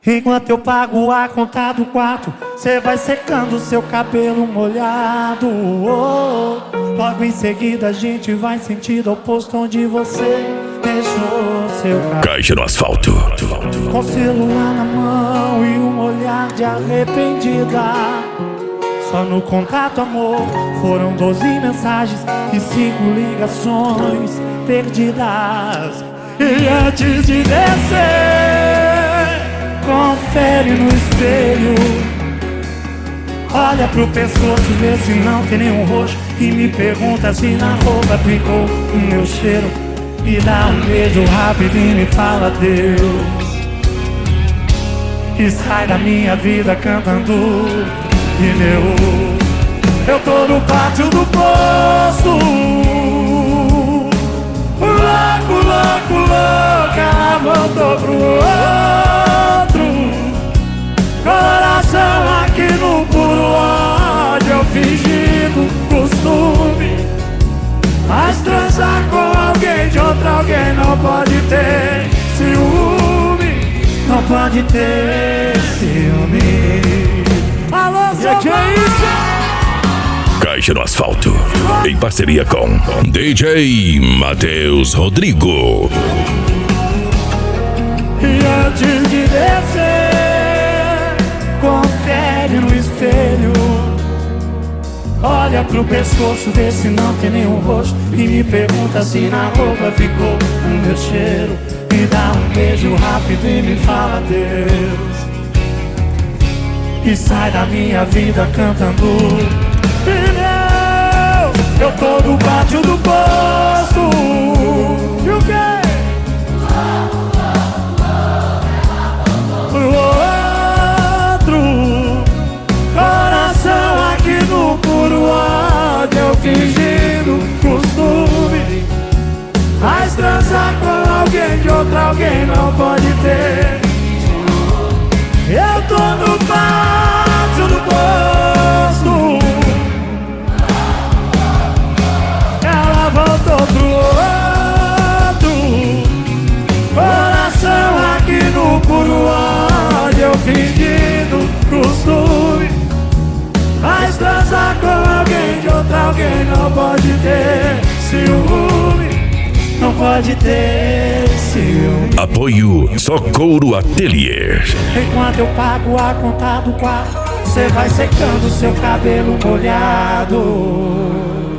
Enquanto eu pago a conta do quarto, cê vai secando seu cabelo molhado. Logo em seguida a gente vai sentido oposto onde você deixou seu carro. Caixa no asfalto. Com o celular na mão e um olhar de arrependida. Só no contato, amor, foram 12 mensagens e 5 ligações perdidas. E antes de descer, confere no espelho. Olha pro pescoço, vê se não tem nenhum roxo. E me pergunta se na roupa ficou o meu cheiro. E dá um beijo rápido e me fala Deus. E sai da minha vida cantando pneu. Eu tô no pátio do posto, louco, louco, louco. Ela voltou pro outro. Coração aqui no puro ódio. Eu fingindo costume, mas transar com alguém de outro alguém não pode ter ciúme. Não pode ter ciúme. Alô, que é isso? Caixa no asfalto, em parceria com DJ Matheus Rodrigo. E antes de descer, confere no espelho. Olha pro pescoço, vê se não tem nenhum roxo. E me pergunta se na roupa ficou o meu cheiro. Me dá um beijo rápido e me fala Deus. E sai da minha vida cantando pneu. Eu tô no pátio do posto. E o quê? Pro outro. Coração aqui no puro ódio. Eu fingindo costume, mas transar com alguém de outro alguém não pode ter. Eu tô no pátio do posto. Ela voltou pro outro. Coração aqui no puro ódio. Eu fingindo costume, mas transar com alguém de outro alguém não pode ter ciúme. Não pode ter ciúme. Apoio Socorro Atelier. Enquanto eu pago a conta do quarto, cê vai secando seu cabelo molhado.